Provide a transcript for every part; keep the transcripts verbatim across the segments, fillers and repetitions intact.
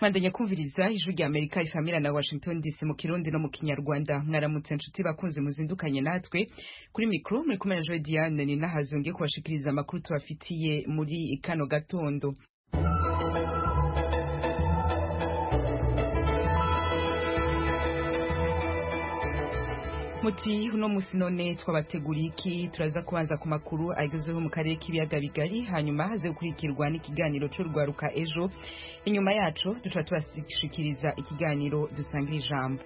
Mandanya kumviriza ijwi rya Amerika isamira na Washington D C mu Kirundi no mu Kinyarwanda. Mwaramutse nshuti bakunze muzindukanye natwe kuri micro muri kumwe na Joy Diane ni nahazonge kubashikiriza amakuru tubafitiye muri kano gatondo. Muti uno musi none twabateguriye iki? Turaza kubanza ku makuru agezeho mu karere k'ibiyaga bigari, hanyuma haze gukurikirwa n'ikiganiro cyo rwaruka ejo. Inyuma yacu duca tubashikiriza ikiganiro dusangira ijambo.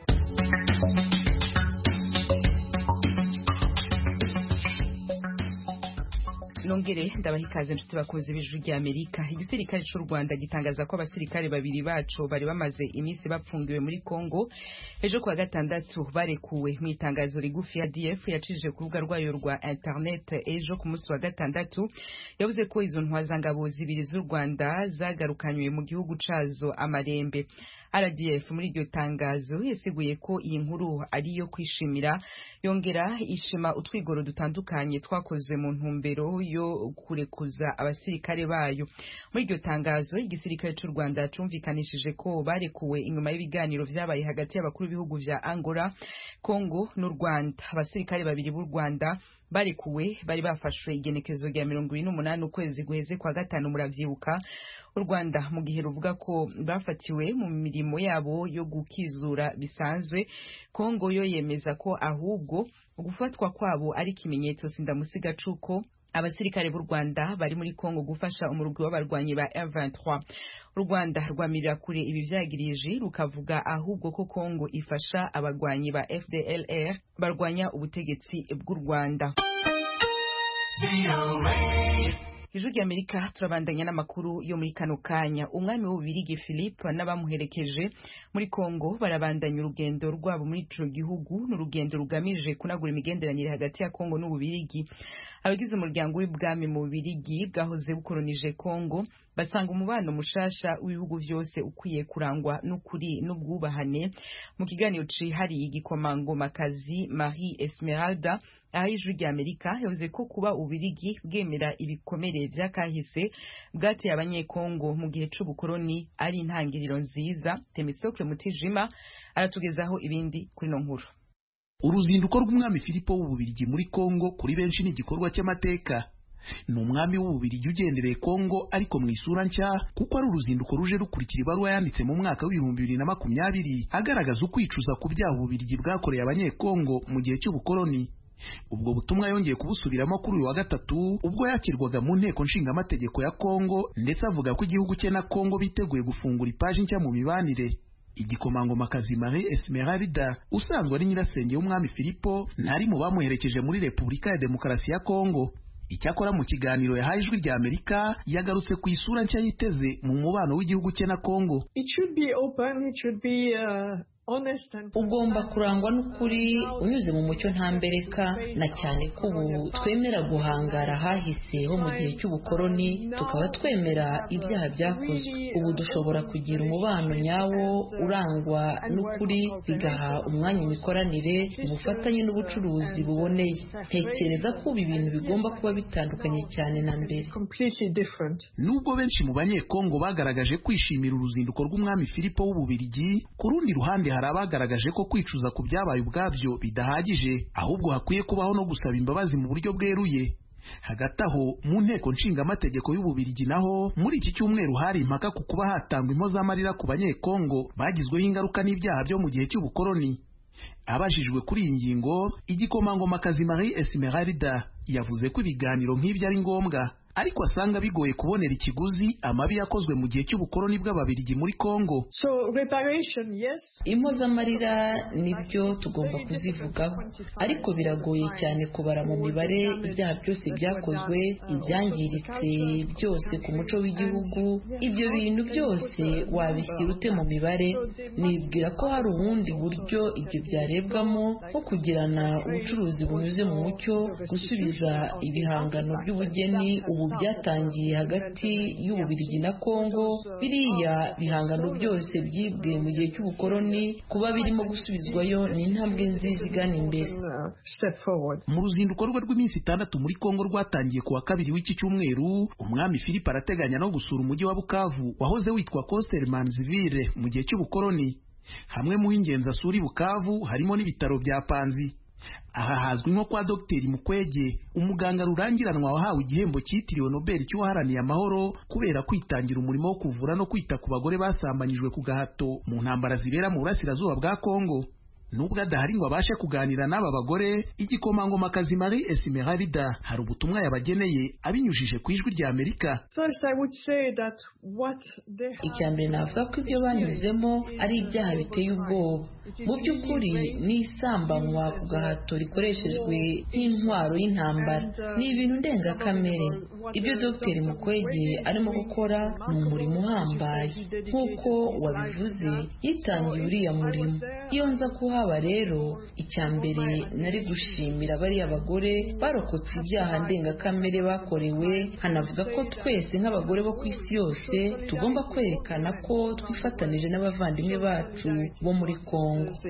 Nongere ndabahikaze nshuti bakoze b'ijwi rya Amerika. Igisirikare cy'u Rwanda gitangaza ko abasirikare babiri bacu bari bamaze iminsi bapfungiwe muri Kongo ejo kwa gatandatu barekuwe. Mu itangazo rigufi ya D F yacishije ku rubuga rwayo rwa internet ejo ku munsi wa gatandatu, yavuze ko izo ntwazangabo zibiri z'u Rwanda zagarukanywe mu gihugu cazo amarembe. R D F muri iryo tangazo yasiguye ko iyi nkuru ari yo kwishimira, yongera ishima utwigoro dutandukanye twakozwe mu ntumbero yo kurekuza abasirikare bayo. Muri iryo tangazo igisirikare cy'u Rwanda cumvikanishije ko barekuwe inyuma y'ibiganiro vyabaye hagati y'abakuru b'ibihugu vya Angola, Congo n'u Rwanda. Abasirikare babiri b'u Rwanda barekuwe bari bafashwe igenekezo rya mirongo ine n'umunani ukwezi guheze kwa gatanu, muravyibuka. U Rwanda mu gihe ruvuga ko bafatiwe mu mirimo yabo yo gukizura bisanzwe, Kongo yo yemeza ko ahubwo gufatwa kwabo ari kimenyetso sindamusiga cuko abasirikare b'u Rwanda bari muri Kongo gufasha umurwi w'abarwanyi ba M vingt-trois. U Rwanda rwamirira kure ibi vyagirije, rukavuga ahubwo ko Kongo ifasha abarwanyi ba F D L R barwanya ubutegetsi bw'u Rwanda. Ijwi rya Amerika turabandanya n'amakuru yo muri kano kanya. Umwami w'Ububirigi Philippe n'abamuherekeje muri Kongo barabandanya urugendo rwabo muri ico gihugu, n'urugendo rugamije kunagura imigenderanire hagati ya Kongo n'Ububirigi. Abagize umuryango w'ibwami mu Bubirigi bwahoze bukolonije Kongo basanga umubano mushasha w'ibihugu vyose ukwiye kurangwa n'ukuri n'ubwubahane. Mu kiganiro cihariye igikomangomakazi Marie Esmeralda aha ijwi rya Amerika yavuze ko kuba Ububirigi bwemera ibikomere vy'akahise bwateye abanyekongo mu gihe c'ubukoloni ari intangiriro nziza. Temisocle Mutijima aratugezaho ibindi kuri no nkuru. Uruzinduko rw'umwami Filipo w'Ububirigi muri Kongo kuri benshi ni igikorwa cy'amateka. Ni umwami w'Ububirigi ugendereye Kongo ariko mu isura nshya, kuko ari uruzinduko ruje rukurikira ibaruwa yanditse mu mwaka w'ibihumbi bibiri na makumyabiri agaragaza ukwicuza ku byaha Ububirigi bwakoreye abanyekongo mu gihe cy'ubukoloni. Ubwo butumwa yongeye kubusubiramo kuri uyu wa gatatu ubwo yakirwaga mu nteko nshingamategeko ya Kongo, ndetse avuga ko igihugu cye na Kongo biteguye gufungura ipaji nshya mu mibanire. Igikomangomakazi Marie Esmeralda usanzwe ari nyirasenge w'umwami Filipo ntari mu bamuherekeje muri Repubulika ya Demokarasi ya Kongo. Icyakora mu kiganiro yahaye ijwi rya Amerika yagarutse ku isura nshya yiteze mu mubano w'igihugu cye na Kongo. It should be open, it should be uh... ugomba kurangwa n'ukuri unyuze mu mucyo ntambereka, na cyane ko ubu twemera guhangara hahise ho mu gihe cy'ubukoloni, tukaba twemera ibyaha byakozwe. Ubu dushobora kugira umubano nyawo urangwa n'ukuri, bigaha umwanya imikoranire, ubufatanye n'ubucuruzi buboneye. Ntekereza ko ubu ibintu bigomba kuba bitandukanye cyane na mbere. Nubwo benshi mu banyekongo bagaragaje kwishimira uruzinduko rw'umwami Filipo w'Ububirigi, ku rundi ruhande hari abagaragaje ko kwicuza ku byabaye ubwabyo bidahagije, ahubwo hakwiye kubaho no gusaba imbabazi mu buryo bweruye. Hagati aho mu nteko nshingamategeko y'Ububirigi naho muri iki cyumweru hari impaka ku kuba hatangwa impozamarira ku banyekongo bagizweho ingaruka n'ibyaha byo mu gihe cy'ubukoloni. Abajijwe kuri iyi ngingo, igikomangomakazi Marie Esmeralda yavuze ko ibiganiro nk'ibyo ari ngombwa, ariko asanga bigoye kubonera ikiguzi amabi yakozwe mu gihe cy'ubukoloni bw'Ababirigi muri Kongo. So reparation, yes. Impozamarira nibyo tugomba kuzivugaho, ariko biragoye cyane kubara mu mibare ibyaha byose byakozwe, ibyangiritse byose ku muco w'igihugu. Ibyo bintu byose wabishyira ute mu mibare? Nibwira ko hari ubundi buryo ibyo byarebwamo, nko kugirana ubucuruzi bunyuze mu mucyo, gusubiza ibihangano by'ubugeni ubu byatangiye hagati y'Ububiligi na Kongo, biriya bihangano byose byibwe mu gihe cy'ubukoloni kuba birimo gusubizwayo ni intambwe nziza igana imbere. Mu ruzinduko rwe rw'iminsi itandatu muri Kongo rwatangiye ku wa kabiri w'iki cyumweru, umwami Philippe arateganya no gusura umujyi wa Bukavu wahoze witwa Costermanziville mu gihe cy'ubukoloni. Hamwe mu ingenzi asura Bukavu harimo n'ibitaro bya Panzi. Aha hazwi nko kwa Dr Mukwege, umuganga rurangiranwa wahawe igihembo cyitiriwe Nobel cy'uwaharaniye amahoro kubera kwitangira umurimo wo kuvura no kwita ku bagore basambanyijwe ku gahato mu ntambara zibera mu burasirazuba bwa Kongo. Nubwo adahari ngo abashe kuganira n'aba bagore, igikomangomakazi Marie Esmeralda hari ubutumwa yabageneye abinyujije ku ijwi rya Amerika. Icya mbere navuga ko ibyo banyuzemo ari ibyaha biteye ubwoba. Mu by'ukuri ni isambanywa ku gahato rikoreshejwe nk'intwaro y'intambara, ni ibintu ndengakamere. Ibyo Dr Mukwege arimo gukora ni umurimo uhambaye, nk'uko wabivuze yitangiye uriya murimo. Iyo nza kuhaba rero, icya mbere nari gushimira bariya bagore barokotse ibyaha ndengakamere bakorewe, hanavuga ko twese nk'abagore bo ku isi yose tugomba kwerekana ko twifatanije n'abavandimwe bacu bo muri Kongo.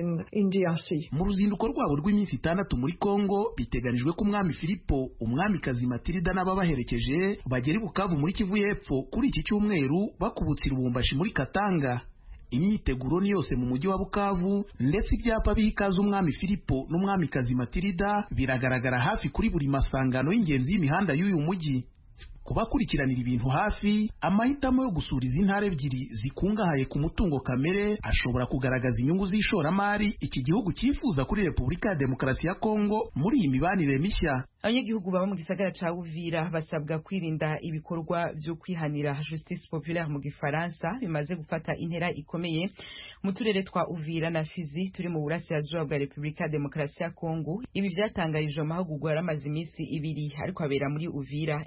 Mu ruzinduko rwabo rw'iminsi itandatu muri Kongo biteganijwe ko umwami Filipo, umwamikazi Matilda n'ababaherekeje bagera i Bukavu muri Kivu y'Epfo kuri iki cyumweru bakubutse Lubumbashi muri Katanga. Imyiteguro ni yose mu mujyi wa Bukavu, ndetse ibyapa biha ikaze umwami Filipo n'umwamikazi Matilda biragaragara hafi kuri buri masangano y'ingenzi y'imihanda y'uyu mujyi. Kubakurikiranira ibintu hafi, amahitamo yo gusura izi ntara ebyiri zikungahaye ku mutungo kamere ashobora kugaragaza inyungu z'ishoramari iki gihugu cyifuza kuri Repubulika ya Demokarasi ya Kongo muri iyi mibanire mishya. Abanyagihugu baba mu gisagara ca Uvira basabwa kwirinda ibikorwa byo kwihanira justice populaire mu Gifaransa bimaze gufata intera ikomeye mu turere twa Uvira na Fizi turi mu burasirazuba bwa Repubulika ya Demokarasi ya Kongo. Ibi byatangarijwe amahugurwa yaramaze iminsi ibiri ariko abera muri Uvira.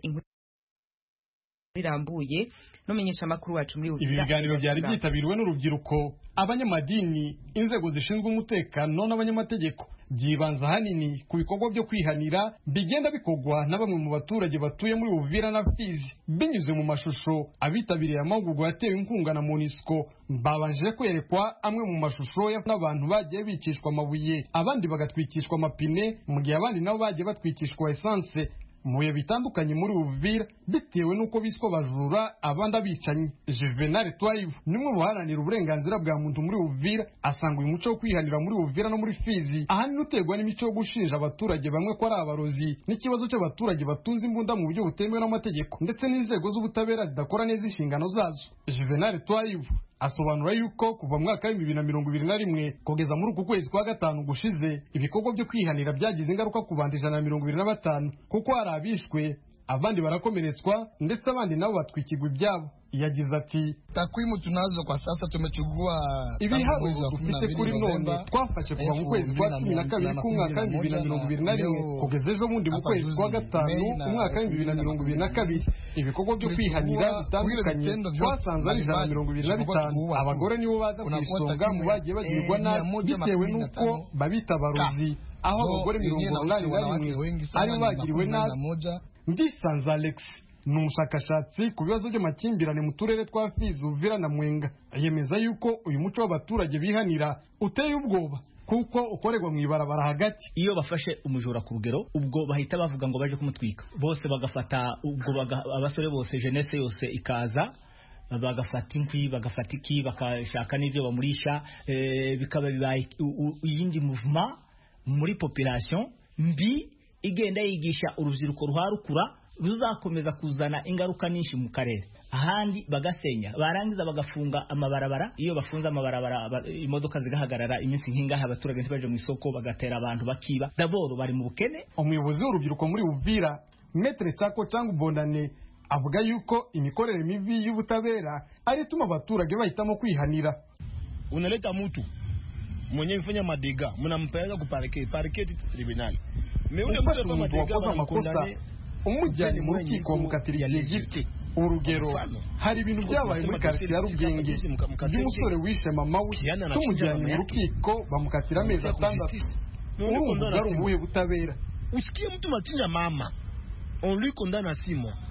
Rirambuye nomenyesha makuru wacu muri Uvira. Ibi biganiro byari byitabiriwe n'urubyiruko, abanyamadini, inzego zishinzwe umutekano n'abanyamategeko. Byibanza hanini ku bikorwa byo kwihanira bigenda bikogwa na bamwe mu baturage batuye muri Uvira na Fizi. Binyuze mu mashusho, abitabiriye amahugurwa yatewe inkunga na MONUSCO babanje kwerekwa amwe mu mashusho y'abantu bagiye bicishwa amabuye, abandi bagatwikishwa amapine, mu gihe abandi nabo bagiye batwikishwa essence mu bihe bitandukanye muri Uvira bitewe n'uko biswa bajura abandi abicanyi. Juvenal Twayibu nimwe mu baharanira uburenganzira bwa muntu muri Uvira asanga uyu muco wo kwihanira muri Uvira no muri Fizi ahanini uterwa n'imico yo gushinja abaturage bamwe ko ari abarozi n'ikibazo cy'abaturage batunze imbunda mu buryo butemewe n'amategeko ndetse n'inzego z'ubutabera zidakora neza inshingano zazo. Juvenal Twayibu asobanura yuko kuva mu mwaka wa bibiri na mirongo ibiri na rimwe kugeza muri uku kwezi kwa gatanu gushize ibikorwa byo kwihanira byagize ingaruka ku bantu ijana na mirongo ibiri na batanu kuko hari abishwe, abandi barakomeretswa ndetse abandi nabo batwikirwa ibyabo. Yagize ati, takwimu tunazo kwa sasa tumechukua ibiharuro dufite kuri none twafashe kuva mu kwezi kwa cumi na kabiri k'umwaka wa bibiri na mirongo ibiri na rimwe kugeza ejo bundi mu kwezi kwa gatanu umwaka wa bibiri na mirongo ibiri na kabiri ibikorwa byo kwihanira bitandukanye twasanze ari ijana na mirongo ibiri na bitanu. Abagore nibo baza ku isonga mu bagiye bagirwa nabi bitewe n'uko babita abarozi, aho abagore mirongo inani na rimwe ari bagiriwe nabi. Ndisanze Alex ni umushakashatsi ku bibazo by'amakimbirane mu turere twa Fizi, Uvira na Mwenga. Yemeza yuko uyu muco w'abaturage bihanira uteye ubwoba kuko ukorerwa mu ibarabara hagati. Iyo bafashe umujura ku rugero ubwo bahita bavuga ngo baje kumutwika, bose bagafata ubwo abasore bose jeunesse yose ikaza bagafata inkwi bagafata iki bakashaka n'ibyo bamurisha, e, bikaba bibaye iyindi movement muri population mbi igenda yigisha urubyiruko ruharukura ruzakomeza kuzana ingaruka nyinshi mu karere. Ahandi bagasenya barangiza bagafunga amabarabara. Iyo bafunze amabarabara imodoka zigahagarara iminsi nk'ingaha abaturage ntibaje mu isoko bagatera abantu bakiba. Daboro bari mu bukene. Umuyobozi w'urubyiruko muri Uvira Maître Chako Changu Bondane avuga yuko imikorere mibi y'ubutabera ari tuma abaturage bahitamo kwihanira. Unaleta mtu mwenye mfanya madega mnampeleka ku parquet parquet tribunal mais ule mtu kwa madega makosa umujyanye mu rukiko mukatira Egypte. Urugero, hari ibintu byabaye muri quartier ya Rugenge by'umusore wishe mama we tumujyanye mu rukiko bamukatira amezi atandatu. Urumva ari ubuhe butabera? Usikie mtu matinja mama on lui condamne à six mois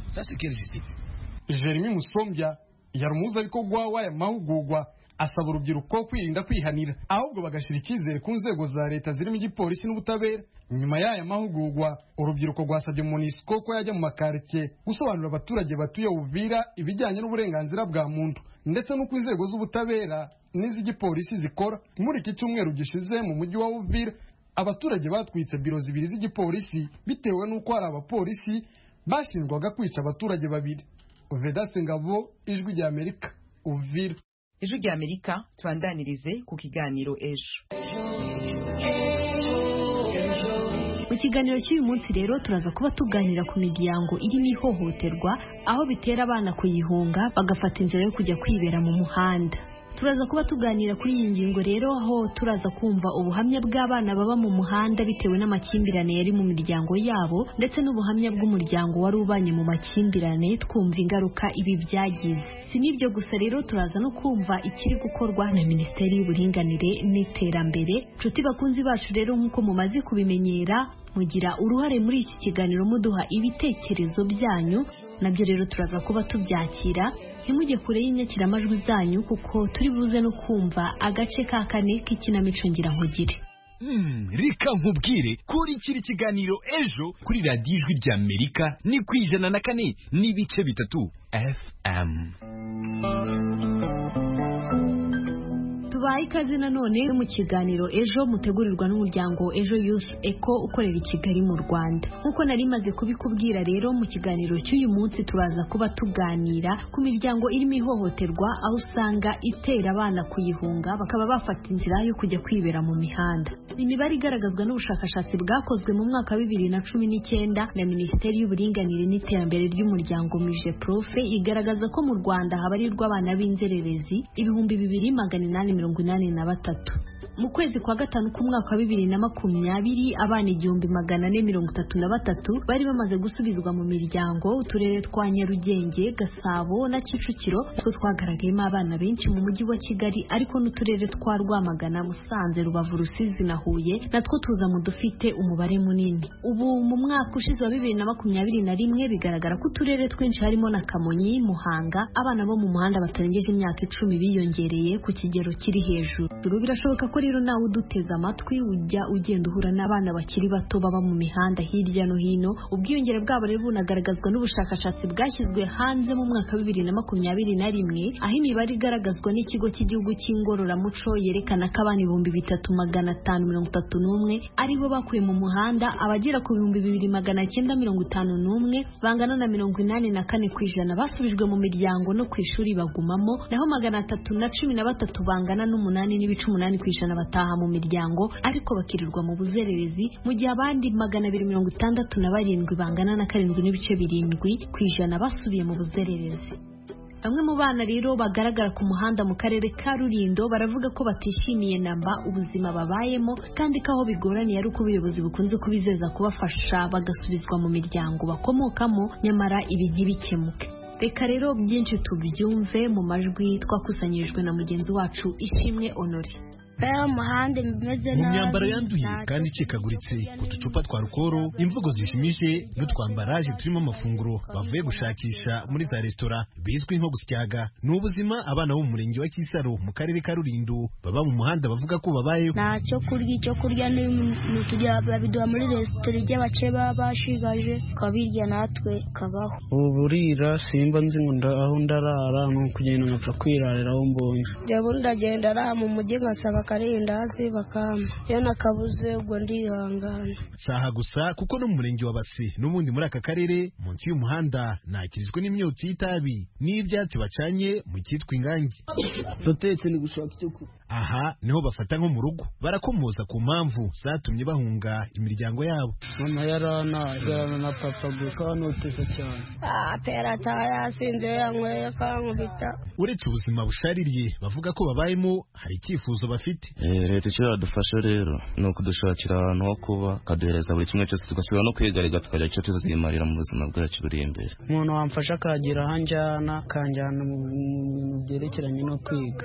Ça c'est quelle justice? Jeremy Musombya yari umuhuzabikorwa w'aya mahugurwa asaba urubyiruko kwirinda kwihanira ahubwo bagashira icyizere ku nzego za leta zirimo igipolisi n'ubutabera. Nyuma y'aya mahugurwa urubyiruko rwasabye MONUSCO ko yajya mu makartie gusobanurira abaturage batuye Uvira ibijyanye n'uburenganzira bwa muntu ndetse n'uko inzego z'ubutabera n'iz'igipolisi zikora. Muri iki cyumweru gishize mu mujyi wa Uvira abaturage batwitse biro zibiri z'igipolisi bitewe n'uko hari abapolisi bashinjwaga kwica abaturage babiri. Vedaste Ngabo, Ijwi rya Amerika, Uvira. Ijwi rya Amerika, tubandanirize ku kiganiro ejo. Mu kiganiro cy'uyu munsi rero turaza kuba tuganira ku miryango irimo ihohoterwa aho bitera abana kuyihunga bagafata inzira yo kujya kwibera mu muhanda. Turaza kuba tuganira kuri iyi ngingo rero aho turaza kumva ubuhamya bw'abana baba mu muhanda bitewe n'amakimbirane yari mu miryango yabo ndetse n'ubuhamya bw'umuryango wari ubanye mu makimbirane twumva ingaruka ibi byagize. Si n'ibyo gusa rero turaza no kumva ikiri gukorwa na Minisiteri y'Uburinganire n'Iterambere. Nshuti bakunzi bacu rero nk'uko mumaze kubimenyera mugira uruhare muri iki kiganiro muduha ibitekerezo byanyu, nabyo rero turaza kuba tubyakira. Ntimujye kure y'inyakiramajwi zanyu kuko turi buze no kumva agace ka kane k'ikinamico ngira nkugire. Hmm, reka nkubwire kuri kiri kiganiro ejo kuri radiyo Ijwi rya Amerika ni ku ijana na kane n'ibice bitatu F M. Tubaye ikaze nanone mu kiganiro ejo mutegurirwa n'umuryango Ejo Youth Eco ukorera i Kigali mu Rwanda. Nkuko nari maze kubikubwira rero mu kiganiro cy'uyu munsi turaza kuba tuganira ku miryango irimo ihohoterwa aho usanga itera abana kuyihunga bakaba bafata inzira yo kujya kwibera mu mihanda. Imibare igaragazwa n'ubushakashatsi bwakozwe mu mwaka wa bibiri na cumi n'icyenda na Minisiteri y'Uburinganire n'Iterambere ry'Umuryango Mijeprofe igaragaza ko mu Rwanda habarirwa abana b'inzererezi ibihumbi bibiri magana inani mirongo inani na batatu. Mu kwezi kwa gatanu k'umwaka wa bibiri na makumyabiri abana igihumbi magana ane mirongo itatu na batatu bari bamaze gusubizwa mu miryango. Uturere twa Nyarugenge, Gasabo na Kicukiro two twagaragayemo abana benshi mu mujyi wa Kigali, ariko n'uturere twa Rwamagana, Musanze, Rubavu, Rusizi na Huye natwo tuza mu dufite umubare munini. Ubu mu mwaka ushize wa bibiri na makumyabiri na rimwe bigaragara ko uturere twinshi harimo na Kamonyi, Muhanga abana bo mu muhanda batarengeje imyaka icumi biyongereye ku kigero kiri hejuru. Birashoboka ko rero nawe uduteze amatwi ujya ugenda uhura n'abana bakiri bato baba mu mihanda hirya no hino. Ubwiyongere bwabo rero bunagaragazwa n'ubushakashatsi bwashyizwe hanze mu mwaka wa bibiri na makumyabiri na rimwe aho imibare igaragazwa n'ikigo cy'igihugu cy'ingororamuco yerekana ko abana ibihumbi bitatu magana atanu mirongo itatu n'umwe aribo bakuye mu muhanda, abagera ku bihumbi bibiri magana cyenda mirongo itanu n'umwe bangana na mirongo inani na kane ku ijana basubijwe mu miryango no ku ishuri bagumamo, naho magana atatu na cumi na batatu bangana n'umunani n'ibice umunani ku ijana bataha mu miryango ariko bakirirwa mu buzererezi, mu gihe abandi magana abiri mirongo itandatu na barindwi bangana na karindwi n'ibice birindwi ku ijana basubiye mu buzererezi. Bamwe mu bana rero bagaragara ku muhanda mu karere ka Rulindo baravuga ko batishimiye namba ubuzima babayemo kandi ko aho bigoraniye ari uko ubuyobozi bukunze kubizeza kubafasha bagasubizwa mu miryango bakomokamo, nyamara ibi ntibikemuke. Reka rero byinshi tubyumve mu majwi twakusanyirijwe na mugenzi wacu Ishimwe Honore. mu myambaro yanduye kandi icikaguritse, uducupa twa rukoro, imvugo zishimije n'utwambaraje turimo amafunguro bavuye gushakisha muri za resitora bizwi nko gusyaga. Ni ubuzima abana bo mu murenge wa Kisaro mu karere ka Rulindo baba mu muhanda bavuga ko babayeho. Nta cyo kurya, icyo kurya ni tujya babiduha muri resitora ry'abace baba bashigaje kabirya natwe kabaho. Ubu burira simba nzi ngo aho ndarara no kugenda nkapfa kwirarira aho mbonye. Jabo ndagenda ara mu mujyi ngasaba karindazi bakama yo nakabuze ubwo ndihangana. Saha gusa kuko no mu murenge wa Base n'ubundi muri aka karere munsi y'umuhanda nakirizwe n'imyotsi y'itabi n'ibyatsi bacanye mu cyitwa ingangi. Sotetse ni gushaka icyo ku. Aha niho bafata nko mu rugo barakomoza ku mpamvu zatumye bahunga imiryango yabo. Mama yarana yarana na papa gusa noteza cyane. Ah pera taya sinze yanyweye kankubita. Uretse ubuzima bushaririye bavuga ko babayemo hari icyifuzo bafite bite leta icyo yadufasha rero ni ukudushakira ahantu ho kuba kaduhereza buri kimwe cyose tugasubira no kwigarika tukajya icyo tuzimarira mu buzima bwacu buri imbere. Umuntu wamfasha akagira ahanjyana kanjyana mu byerekeranye no kwiga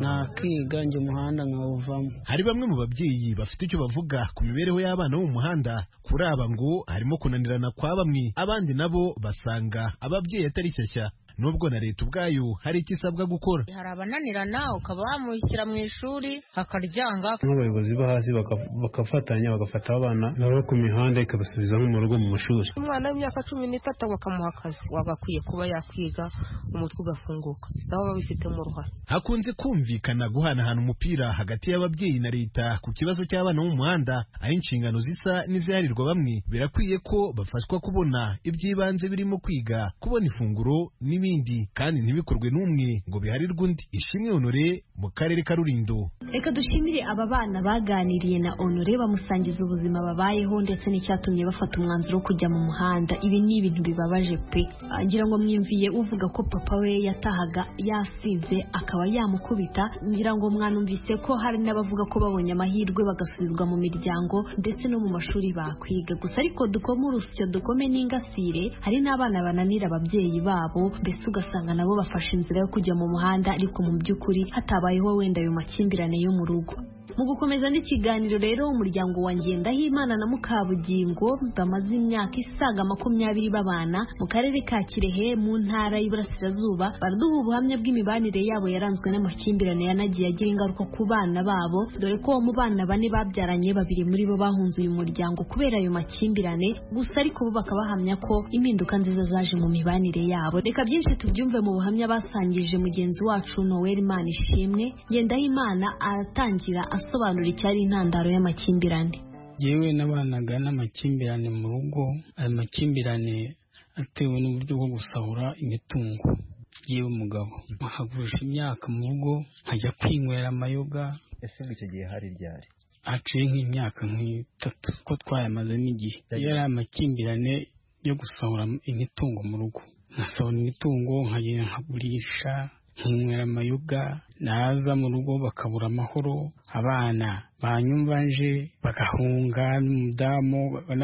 nakiga njye umuhanda nkawuvamo. Hari bamwe mu babyeyi bafite icyo bavuga ku mibereho y'abana bo mu muhanda. Kuri aba ngo harimo kunanirana kwa bamwe, abandi nabo basanga ababyeyi atari shyashya nubwo na leta ubwayo hari icyo isabwa gukora. Hari abananirana ukaba wamushyira mu ishuri hakaryanga, n'abayobozi bo hasi bakafatanya bagafata abana nabo ku mihanda ikabasubiza nko mu rugo mu mashuri. Umwana w'imyaka cumi n'itatu bakamuha akazi, wagakwiye kuba yakwiga umutwe ugafunguka, nabo babifitemo uruhare. Hakunze kumvikana guhanahana umupira hagati y'ababyeyi na leta ku kibazo cy'abana mu muhanda, aho inshingano zisa n'iziharirwa bamwe. Birakwiye ko bafashwa kubona iby'ibanze birimo kwiga, kubona ifunguro n'ibindi, kandi ntibikorwe n'umwe ngo biharirwe undi. Ishimwe Honore mu karere ka Rulindo. Reka dushimire aba bana baganiriye na Honore bamusangiza ubuzima babayeho ndetse n'icyatumye bafata umwanzuro wo kujya mu muhanda. Ibi ni ibintu bibabaje pe. Ngira ngo mwimviye uvuga ko papa we yatahaga yasize akaba yamukubita. Ngira ngo mwanumvise ko hari n'abavuga ko babonye amahirwe bagasubizwa mu miryango ndetse no mu mashuri bakwiga. Gusa ariko dukome urusyo dukome n'ingasire, hari n'abana bananira ababyeyi babo, mbese ugasanga nabo bafashe inzira yo kujya mu muhanda ariko mu by'ukuri hatabayeho wenda ayo makimbirane yo mu rugo. Mu gukomeza n'ikiganiro rero, umuryango wa Ngendahimana na Mukabugingo bamaze imyaka isaga makumyabiri babana mu karere ka Kirehe mu ntara y'Iburasirazuba, baraduha ubuhamya bw'imibanire yabo yaranzwe n'amakimbirane yanagiye agira ingaruka ku bana babo, dore ko mu bana bane babyaranye babiri muri bo bahunze uyu muryango kubera ayo makimbirane. Gusa ariko bo bakaba bahamya ko impinduka nziza zaje mu mibanire yabo. Reka byinshi tubyumve mu buhamya basangije mugenzi wacu Noel Manishimwe. Ngendahimana aratangira asobanura icyari intandaro y'amakimbirane. Yewe nabanaga n'amakimbirane mu rugo, ayo makimbirane atewe n'uburyo bwo gusahura imitungo. Yewe mugabo nkagurisha imyaka mu rugo nkajya kwinywera amayoga. Ese icyo gihe hari ryari? Aciye nk'imyaka nk'itatu ko twayamazemo igihe. Yari amakimbirane yo gusahura imitungo mu rugo, nkasahura imitungo nkagenda nkagurisha nkinywera amayoga, naza mu rugo bakabura amahoro, abana banyumva nje bagahunga, n'umudamu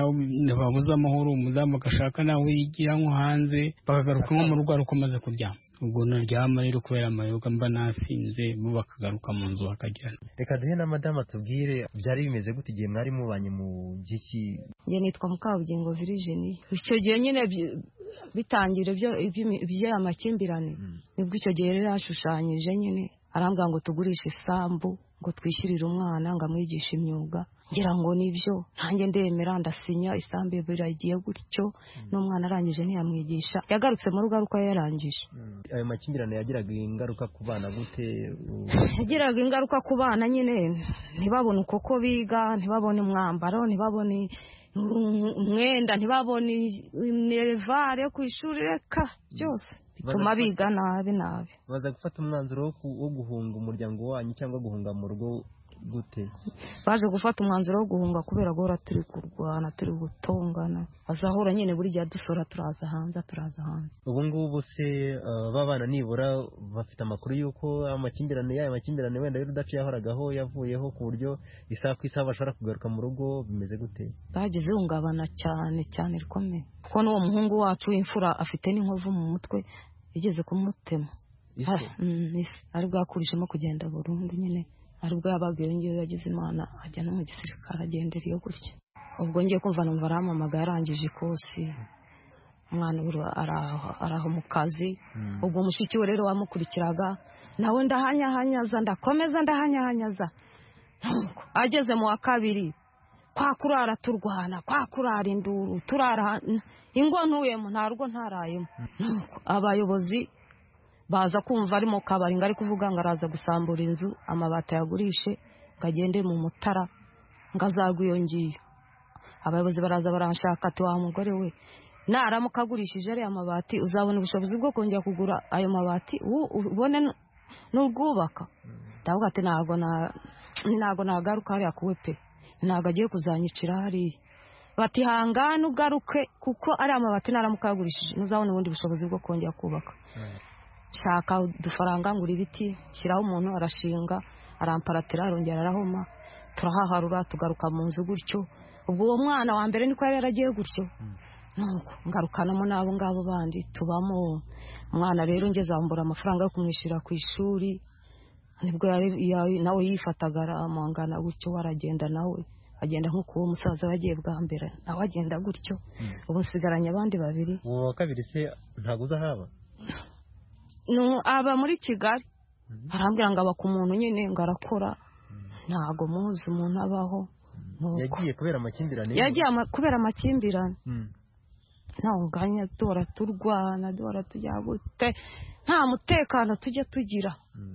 babuze amahoro, umudamu agashaka nawe yigira nko hanze, bakagaruka nko mu rugo ariko amaze kuryama. Ubwo naryama rero kubera amayoga mba nasinze, bo bakagaruka mu nzu bakagirana. Reka duhe na madama tubwire byari bimeze gute igihe mwari mubanye mu giki? Nge nitwa Mukabugingo Virginie. Icyo gihe nyine bitangira ibyo amakimbirane nibwo icyo gihe rero yashushanyije nyine arambwira ngo tugurishe isambu ngo twishyurire umwana ngo amwigishe imyuga. Ngira ngo nibyo nanjye ndemera ndasinya, isambu biragiye gutyo n'umwana arangije ntiyamwigisha, yagarutse mu rugo aruko yarangije. Ayo makimbirane yagiraga ingaruka ku bana gute? Yagiraga ingaruka ku bana nyine, ntibabone uko biga, ntibabone umwambaro, ntibabone umwenda, ntibabone minerivare yo ku ishuri, reka byose bituma biga nabi nabi. Baza gufata umwanzuro wo guhunga umuryango wanyu cyangwa guhunga mu rugo gute? Baje gufata umwanzuro wo guhunga kubera guhora turi kurwana, turi gutongana, bazahora nyine buri gihe dusora turaza hanze turaza hanze. Ubu ngubu se babana nibura bafite amakuru y'uko amakimbirane yayo makimbirane wenda y'urudaciye ahoragaho yavuyeho ku buryo isaha ku isaha bashobora kugaruka mu rugo? Bimeze gute? Bagize ihungabana cyane cyane rikomeye, kuko n'uwo muhungu wacu w'imfura afite n'inkovu mu mutwe igeze kumutema, ari bwakurishemo kugenda burundu nyine, aribwo yababwiye ngiyo yagize Imana ajya no mu gisirikare agendera iyo gutya. Ubwo ngiye kumva numva arampamagaye arangije ikosi, umwana araho mu kazi. Ubwo mushiki we rero wamukurikiraga nawe ndahanyahanyaza, ndakomeza ndahanyahanyaza, ageze mu wa kabiri kwa kurara turwana, kwa kurara induru, turara ingo ntuyemo, nta rugo ntarayemo. Abayobozi baza kumva ari mu kabari ngo ari kuvuga ngo araza gusambura inzu, amabati yagurishe ngagende mu mutara ngazagwa iyo ngiyo. Abayobozi baraza baranshaka ati wa mugore we, naramuka agurishije ari amabati uzabona ubushobozi bwo kongera kugura ayo mabati ubone n'ubwubaka? Ndavuga ati ntago na ntago nagaruka hariya kuwe pe, ntago agiye kuzanyicira hariya. Bati hangana ugaruke kuko ari amabati naramuka agurishije ntuzabona ubundi bushobozi bwo kongera kubaka. Shaka udufaranga ngura ibiti, shyiraho umuntu arashinga, aramparatira arongera arahoma turahaharura tugaruka mu nzu gutyo ubwo uwo mwana wa mbere niko yari yaragiye gutyo nuko ngarukanamo n'abo ngabo bandi tubamo umwana rero ngeze ambura amafaranga yo kumwishyura ku ishuri nibwo nawe yifataga aramangana gutyo waragenda nawe agenda nk'uko uwo musaza yagiye bwa mbere nawe agenda gutyo ubu nsigaranye abandi babiri uwo wa kabiri se ntabwo uza haba no aba muri Kigali arambwira ngo aba ku muntu nyine ngo arakora ntago muzi umuntu abaho yagiye kubera amakimbirane yagiye kubera amakimbirane ntaho nganya dora turwana dora tujya gute nta mutekano tujya tugira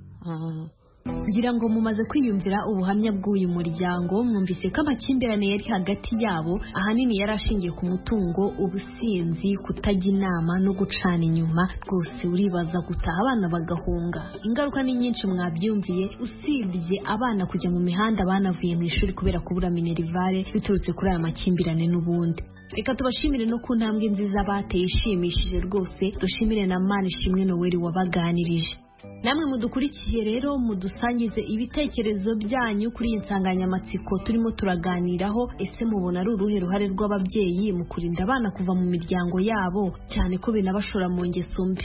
ngira ngo mumaze kwiyumvira ubuhamya bw'uyu muryango mwumvise ko amakimbirane yari hagati yabo ahanini yari ashingiye ku mutungo ubusinzi kutajya inama no gucana inyuma rwose uribaza gutaha abana bagahunga ingaruka ni nyinshi mwabyumviye usibye abana kujya mu mihanda banavuye mu ishuri kubera kubura minerivare biturutse kuri aya makimbirane n'ubundi reka tubashimire no ku ntambwe nziza bateye ishimishije rwose dushimire na Manishimwe Noel wabaganirije namwe mudukurikiye rero mudusangize ibitekerezo byanyu kuri iyi nsanganyamatsiko turimo turaganiraho ese mubona ari uruhe ruhare rw'ababyeyi mu kurinda abana kuva mu miryango yabo cyane ko binabashora mu ngeso mbi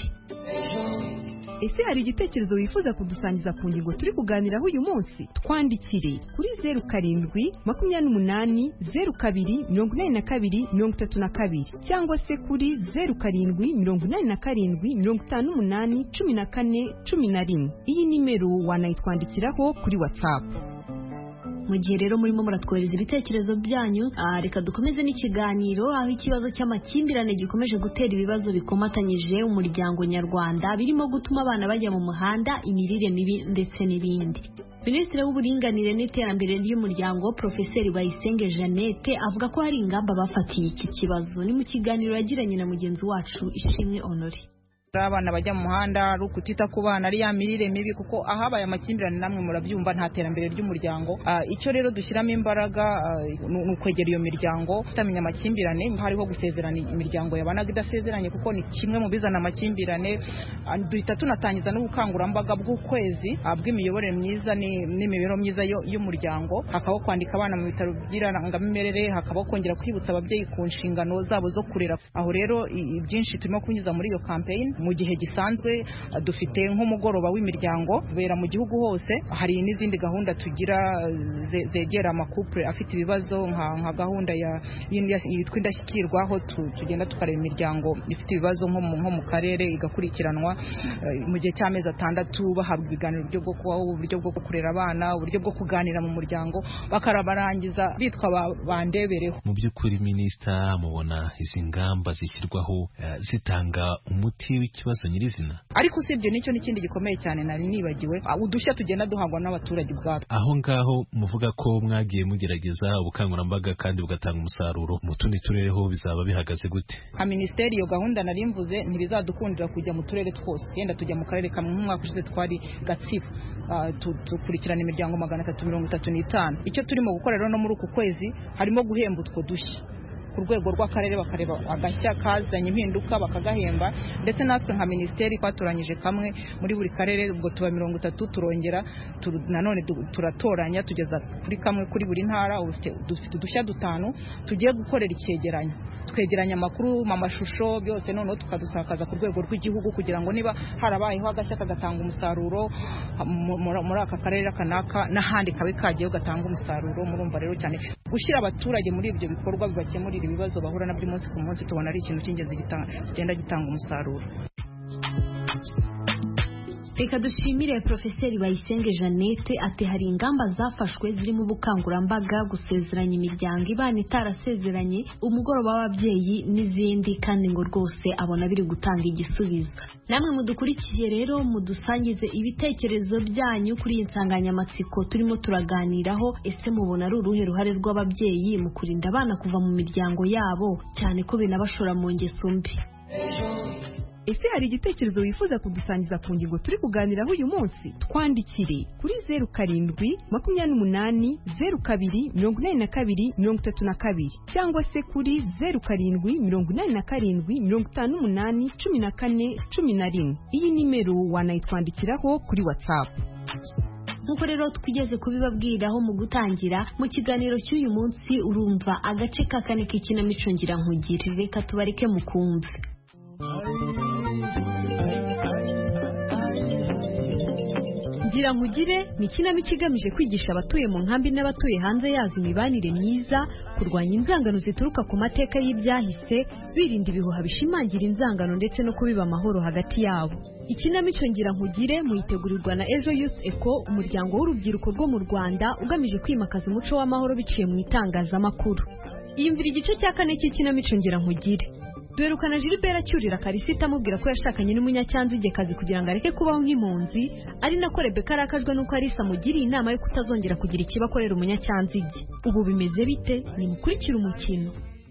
ese hari igitekerezo wifuza kudusangiza ku ngingo turi kuganiraho uyu munsi twandikire kuri zeru karindwi makumyabiri n'umunani zeru kabiri mirongo inani na kabiri mirongo itatu na kabiri cyangwa se kuri zeru karindwi mirongo inani na karindwi mirongo itanu n'umunani cumi na kane cumi na rimwe iyi nimero wanayitwandikiraho kuri WhatsApp. mu gihe rero murimo muratwohereza ibitekerezo byanyu reka dukomeze n'ikiganiro aho ikibazo cy'amakimbirane gikomeje gutera ibibazo bikomatanyije umuryango nyarwanda birimo gutuma abana bajya mu muhanda imirire mibi ndetse n'ibindi. Minisitiri w'uburinganire n'iterambere ry'umuryango Profeseri Bayisenge Jeannette avuga ko hari ingamba bafatiye iki kibazo ni mu kiganiro yagiranye na mugenzi wacu Ishimwe Honore. abana bajya mu muhanda ari ukutita ku bana ari ya mirire mibi kuko ahabaye amakimbirane namwe murabyumva nta terambere ry'umuryango. Icyo rero dushyiramo imbaraga ni ukwegera iyo miryango tutamenya amakimbirane hariho gusezerana imiryango yabanaga idasezeranye kuko ni kimwe mu bizana amakimbirane. Duhita tunatangiza n'ubukangurambaga bw'ukwezi bw'imiyoborere myiza n'imibereho myiza y'umuryango, hakabaho kwandika abana mu bitaro by'irangamimerere, hakabaho kongera kwibutsa ababyeyi ku nshingano zabo zo kurera. Aho rero byinshi turimo kunyuza muri iyo campaign. Mu gihe gisanzwe dufite nk'umugoroba w'imiryango ubera mu gihugu hose, hari n'izindi gahunda tugira zegera amakupure afite ibibazo nka gahunda yitwa indashyikirwa aho tugenda tukareba imiryango ifite ibibazo nko mu karere igakurikiranwa mu gihe cy'amezi atandatu bahabwa ibiganiro uburyo bwo kubaho, uburyo bwo kurera abana, uburyo bwo kuganira mu muryango bakarabarangiza bitwa bandebereho. Mu by'ukuri minisita mubona izi ngamba zishyirwaho zitanga umuti w'ikibazo nyirizina? Ariko usibye nicyo n'ikindi gikomeye cyane nari nibagiwe udushya tugenda duhangwa n'abaturage ubwabo. Aho ngaho muvuga ko mwagiye mugerageza ubukangurambaga kandi bugatanga umusaruro, mu tundi turere ho bizaba bihagaze gute? Nka minisiteri iyo gahunda nari mvuze ntibizadukundira kujya mu turere twose, yenda tujya mu karere kamwe. Nk'umwaka ushize twari Gatsibo dukurikirana imiryango magana atatu mirongo itatu n'itanu. Icyo turimo gukora rero no muri uku kwezi harimo guhemba utwo dushya ku rwego rw'akarere, bakareba agashya kazanye impinduka bakagahemba, ndetse natwe nka minisiteri twatoranyije kamwe muri buri karere, ubwo tuba mirongo itatu turongera nanone turatoranya tugeza kuri kamwe kuri buri ntara. Dufite udushya dutanu tugiye gukorera icyegeranyo, twegeranya amakuru mu mashusho byose noneho tukadusakaza ku rwego rw'igihugu kugira ngo niba harabayeho agashya kagatanga umusaruro muri aka karere kanaka n'ahandi kabe kagiyeho gatanga umusaruro. Murumva rero cyane gushyira abaturage muri ibyo bikorwa bibakemurira ibibazo bahura nabyo umunsi ku munsi, tubona ari ikintu cy'ingenzi kigenda gitanga umusaruro. Reka dushimire Profeseri Bayisenge Jeannette ati hari ingamba zafashwe zirimo ubukangurambaga, gusezeranya imiryango ibana itarasezeranye, umugoroba w'ababyeyi n'izindi, kandi ngo rwose abona biri gutanga igisubizo. Namwe mudukurikiye rero mudusangize ibitekerezo byanyu kuri iyi nsanganyamatsiko turimo turaganiraho. Ese mubona ari uruhe ruhare rw'ababyeyi mu kurinda abana kuva mu miryango yabo cyane ko binabashora mu ngeso mbi? Ese hari igitekerezo wifuza kudusangiza ku ngingo turi kuganiraho uyu munsi? Twandikire kuri zeru karindwi makumyabiri n'umunani zeru kabiri mirongo inani na kabiri mirongo itatu na kabiri cyangwa se kuri zeru karindwi mirongo inani na karindwi mirongo itanu n'umunani cumi na kane cumi na rimwe. Iyi nimero wanayitwandikiraho kuri WhatsApp. nk'uko rero twigeze kubibabwiraho mu gutangira mu kiganiro cy'uyu munsi urumva agace ka kane k'ikinamico ngira nkugire reka tubareke mukumve. Ngira nkugire ni ikinamico igamije kwigisha abatuye mu nkambi n'abatuye hanze yazo imibanire myiza, kurwanya inzangano zituruka ku mateka y'ibyahise, birinda ibihuha bishimangira inzangano ndetse no kubiba amahoro hagati yabo. Ikinamico ngira nkugire muyitegurirwa na Ejo Youth Eco, umuryango w'urubyiruko rwo mu Rwanda ugamije kwimakaza umuco w'amahoro biciye mu itangazamakuru. Iyumvira igice cya kane cy'ikinamico ngira nkugire. Duherukana Gilbert acyurira Karisita amubwira ko yashakanye n'umunyacyanzigekazi kugira ngo areke kubaho nk'impunzi, ari nako Rebeka arakajwe n'uko Alisa amugiriye inama yo kutazongera kugira ikibakorera umunyacyanzige. Ubu bimeze bite? Nimukurikire umukino.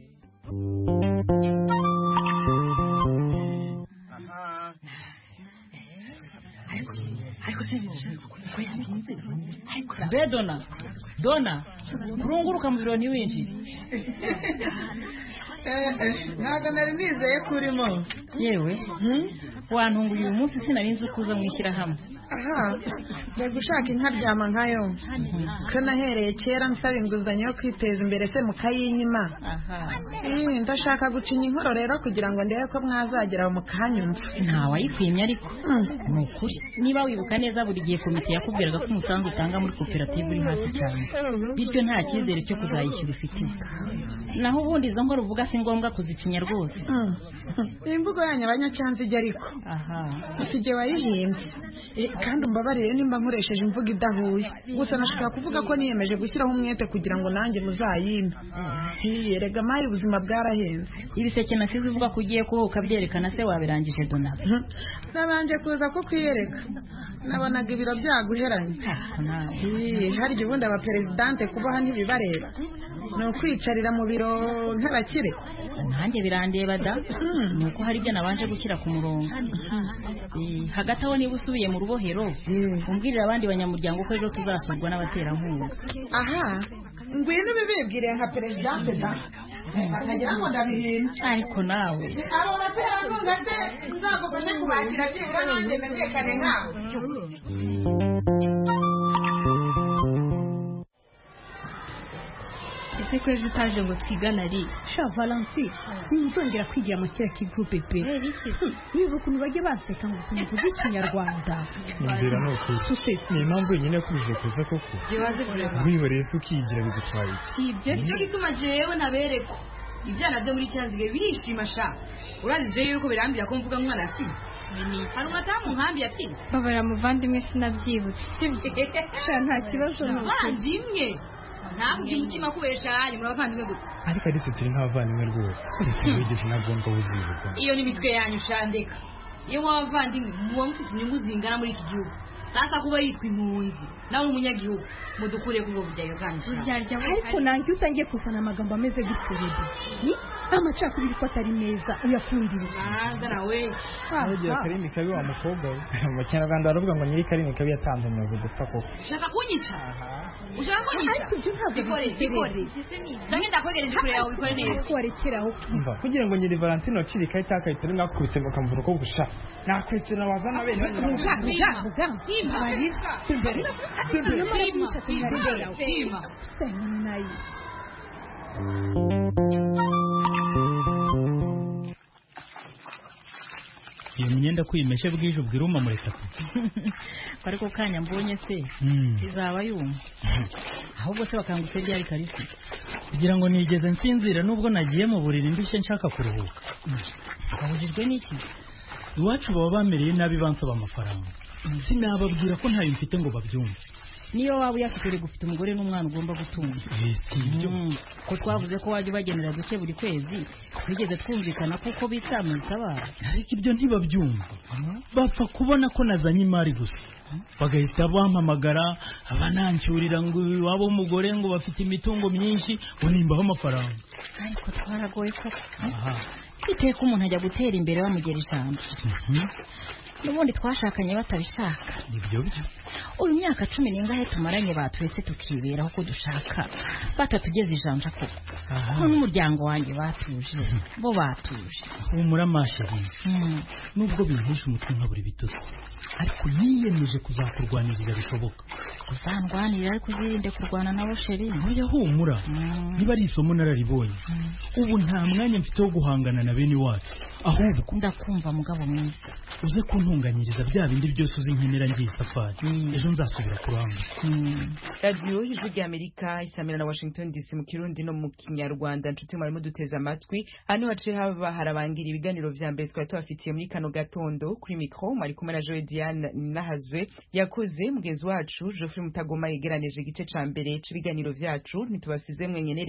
Be Dona, Dona, kurunguruka mu biro ntiwinjire. Ntabwo nari nizeye ko urimo. Yewe wantunguye uyu munsi sinari nzi uko uza mwishyira hamwe. Aha, njya gushaka inka ryama nkayo ko nahereye kera nsaba inguzanyo yo kwiteza imbere se mukayinyima. Ndashaka gucinya inkoro rero kugira ngo ndebe ko mwazagera mukanyumva. Nta wayikwimye ariko ni ukuri niba wibuka neza buri gihe komite yakubwiraga ko umusanzu utanga muri koperative uri hasi cyane, bityo nta cyizere cyo kuzayishyura ufite. Naho ubundi izo nkoro uvuga si ngombwa kuzicinya rwose. Imvugo yanyu abanyacyanzige ariko usige wayihimbye kandi umbabarire nimba nkoresheje imvugo idahuye, gusa nashaka kuvuga ko niyemeje gushyiraho umwete kugira ngo nanjye muzayime. Yerega mayi ubuzima bwarahenze. Ibiseke nasize uvuga ko ugiye kuho ukabyerekana se wabirangije Dona? Nabanje kuza ko kwiyereka nabonaga ibiro byaguheranye. Hari ubundi abaperezidante kubaha ntibibareba, ni ukwicarira mu biro nk'abakire. Nanjye birandeba da, nuko hari ibyo nabanje gushyira ku murongo. Hagati aho niba usubiye mu rubohero umbwirira abandi banyamuryango ko ejo tuzasurwa n'abaterankunga. Aha, ngwino bibibwire nka perezidante da, nkagira ngo ndabihinda. Ariko nawe abo baterankunga se nzagufashe kubakira byibura nanjye ndatekane nkawe. Ese ko ejo utaje ngo twigana ari sha Valentine sinzongera kwigira mu kera k'igroupe pe. Niba ukuntu bajye baseka ngo kuvuga ikinyarwanda. Mbera no kuri ni impamvu nyine kubije kuza koko wihoreye tukigira bigutwaye ibyo cyo gituma jewe nabereko ibyana byo muri cyanzige birishima sha uranije yuko birambira ko mvuga mwana afite hari umatamu nkambi yafite babara muvandimwe sinabyibutse sibyo sha nta kibazo n'ubuvandimwe ntabwo umutima kubesha ari muri abavandimwe gusa ariko ari se turi nk'abavandimwe rwose ese wigeze nabwo uzibuka iyo ni mitwe yanyu shandeka iyo wavandimwe muba mufite inyungu zingana muri iki gihugu sasa kuba yitwa impunzi nawe umunyagihugu mudukure kubo bujyayo kandi ariko nanjye utangiye kuzana amagambo ameze gutserebe amacakubiri ko atari meza uyakundira hanze nawe agiye karimi kabi wa mukobwa we mu Kinyarwanda baravuga ngo nyiri karimi kabi yatanze umuzi gupfa koko ushaka kunyica ushaka kunyica ariko ibyo ntabwo bikore bikore cyangwa ndakwegereza kure yawe bikore neza kwarekeraho umva kugira ngo nyiri Valentine ociri kai takayitari mwakubitse mukamvura ko gusha nakwetse nabazana bene uga uga uga barisa tumbere tumbere maramusha tunaribera ukima sema nayi iyo myenda kwimeshe bwije ubwiruma muri tapu ariko kanya mbonye se izaba yuma ahubwo se bakangutse ryari Karisi kugira ngo nigeze nsinzira nubwo nagiye mu buriri ndushye nshaka kuruhuka. Abujijwe n'iki? Iwacu baba bamereye nabi bansaba amafaranga sinababwira ko ntayo mfite ngo babyumve. Niyo waba uyafite gufite umugore n'umwana ugomba gutunga. Ko twavuze ko wajya ubagenera duke buri kwezi twigeze twumvikana kuko bitsamutaba ariko ibyo ntibabyumva bapfa kubona ko nazanye imari gusa bagahita bampamagara abanancyurira ngo wabo umugore ngo bafite imitungo myinshi ngo nimbaho amafaranga. Ariko twaragoye ko iteka umuntu ajya gutera imbere bamugera ijambo n'ubundi twashakanye batabishaka. Nibyo byo uyu myaka cumi n'ingahe tumaranye baturetse tukiberaho ko dushaka batatugeze ijanja koko ko n'umuryango wanjye batuje bo batuje umura mashari nubwo bintisha umutwe nka buri bitose ariko yiyemeje niyemeje kuzakurwanirira bishoboka. Uzandwanirira ariko uzirinde kurwana nabo sheri. Oya humura. Niba ari isomo nararibonye. Ubu nta mwanya mfite wo guhangana na bene wacu. Ahubwo ndakumva mugabo mwiza. Uze kuntunganyiriza bya bindi byose uzinkenera ngiye safari. Ejo nzasubira kuranga. Radio Ijwi ry'Amerika isamira na Washington D C mu Kirundi no mu Kinyarwanda nshuti mwarimo duteza amatwi. Hano hace haba harabangira ibiganiro vya mbere twari tubafitiye muri kano gatondo kuri micro mari kumwe na Joy Diane Nahazwe yakoze mugezi wacu Geoffrey Mutagoma yegeranije igice ca mbere c'ibiganiro vyacu ntitubasize mwenye